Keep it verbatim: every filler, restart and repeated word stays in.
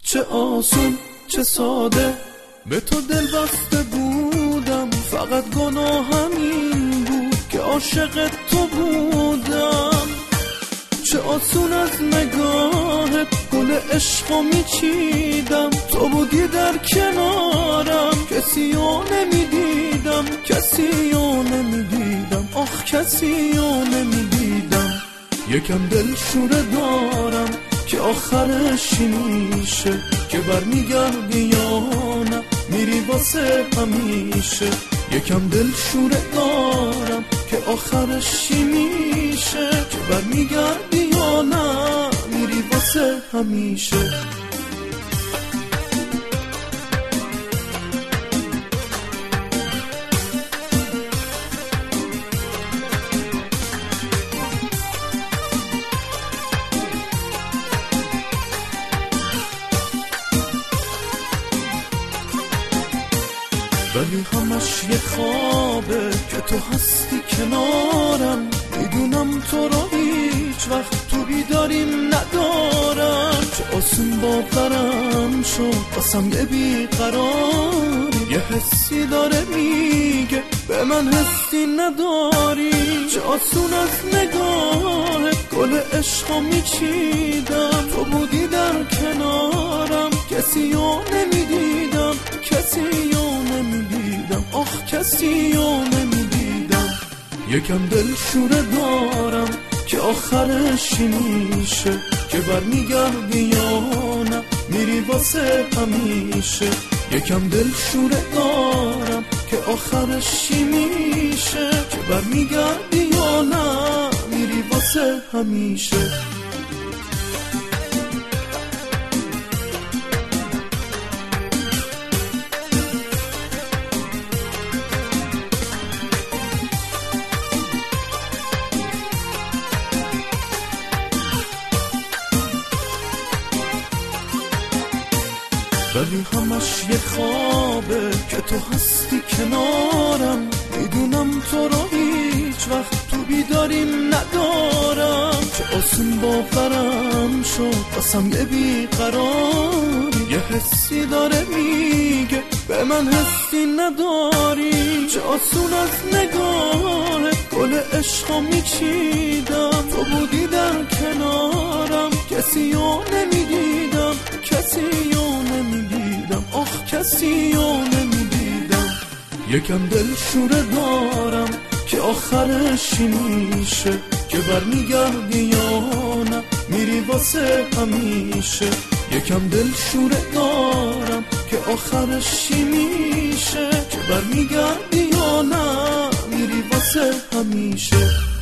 چه آسون چه ساده به تو دل بسته بودم، فقط گناهم این بود که عاشق تو بودم. چه آسون از نگاهت گل عشقو میچیدم، تو بودی در کنارم، کسی رو نمیدیدم، کسی رو نمیدیدم، آخ کسی رو نمیدیدم. یکم دل شوره دارم که آخرش میشه که برمیگردی یا نه میری واسه همیشه. یکم دل شوره دارم که آخرش میشه که برمیگردی یا نه میری واسه همیشه. ولی همش یه خوابه که تو هستی کنارم، میدونم تو رو هیچ وقت تو بیداریم ندارم. چه آسون باورم شد باسم یه بیقراری، یه حسی داره میگه به من حسی نداری. چه آسون از نگاهت گل عشقو میچیدم، تو بودی در کنارم، کسی رو نمیدیدم، کسی رو نمیدیدم، آخ کسی رو نمیدیدم. یکم دل شوره دارم که آخرش میشه که برمیگردی یا نه میری واسه همیشه. یکم دل شوره دارم که آخرش میشه که برمیگردی یا نه میری واسه همیشه. ولی همش یه خوابه که تو هستی کنارم، میدونم تو رو هیچ وقت تو بیداریم ندارم. چه آسون باورم شد باسم یه بیقراری، یه حسی داره میگه به من حسی نداری. چه آسون از نگاهت گل عشقو میچیدم، تو بودی در کنارم، کسی رو نمیدیدم، کسی رو نمیدیدم، آخ کسی رو نمیدیدم. یکم دل شوره دارم که آخرش میشه که برمیگردی یا نه میری واسه همیشه. یکم دل شوره دارم که آخرش میشه که برمیگردی یا نه میری واسه همیشه.